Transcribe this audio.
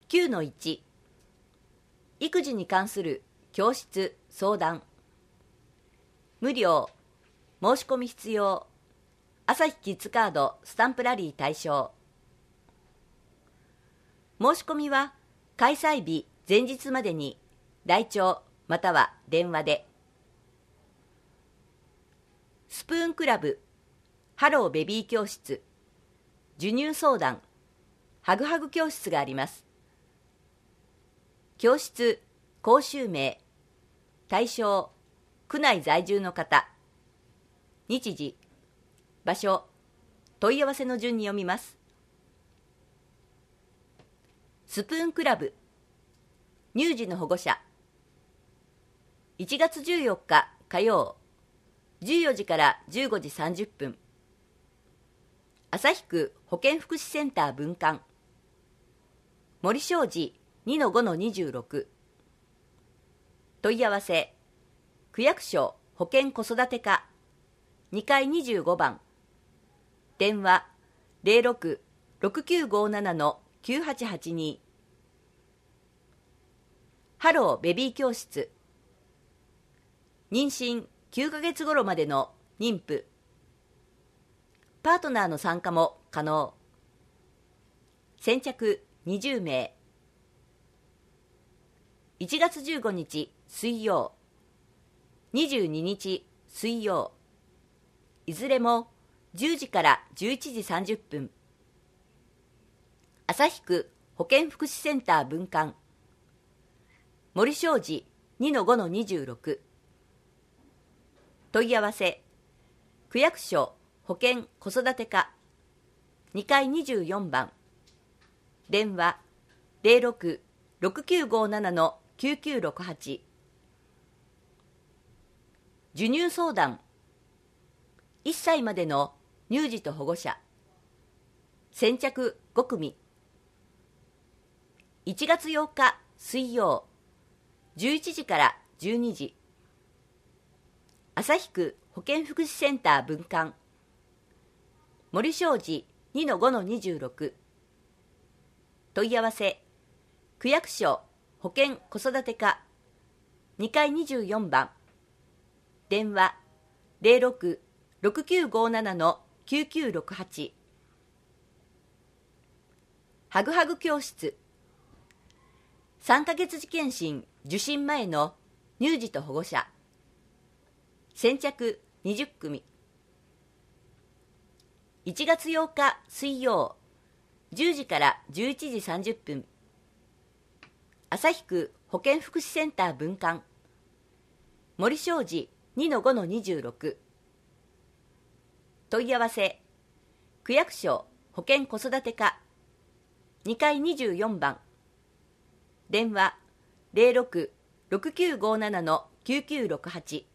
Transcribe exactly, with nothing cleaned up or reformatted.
きゅうのいち 育児に関する教室相談無料申し込み必要朝日キッズカードスタンプラリー対象申し込みは開催日前日までに来庁または電話でスプーンクラブハローベビー教室授乳相談ハグハグ教室があります。教室講習名対象区内在住の方日時場所問い合わせの順に読みます。スプーンクラブ乳児の保護者いちがつじゅうよっか火曜じゅうよじからじゅうごじさんじゅっぷん旭区保健福祉センター分館森商事 にのごのにじゅうろく 問い合わせ区役所保健子育て課にかいにじゅうごばん電話 ゼロろく ろくきゅうごなな きゅうはちはちに ハローベビー教室妊娠きゅうかげつ頃までの妊婦パートナーの参加も可能先着にじゅうめいいちがつじゅうごにち水曜にじゅうににち水曜いずれもじゅうじからじゅういちじさんじゅっぷん旭区保健福祉センター分館森商事 にのごのにじゅうろく 問い合わせ区役所保健子育て課にかいにじゅうよんばん電話 ゼロろく ろくきゅうごなな きゅうきゅうろくはち 授乳相談いっさいまでの乳児と保護者先着ごくみいちがつようか水曜じゅういちじからじゅうにじ旭区保健福祉センター分館森商事 にのごのにじゅうろく 問い合わせ区役所保健子育て課にかいにじゅうよんばん電話 ゼロろく ろくきゅうごなな きゅうきゅうろくはち ハグハグ教室さんかげつ児検診受診前の乳児と保護者先着にじゅっくみいちがつようか水曜じゅうじからじゅういちじさんじゅっぷん旭区保健福祉センター分館森商事 にのごのにじゅうろく 問い合わせ区役所保健子育て課にかいにじゅうよんばん電話 ゼロろく ろくきゅうごなな きゅうきゅうろくはち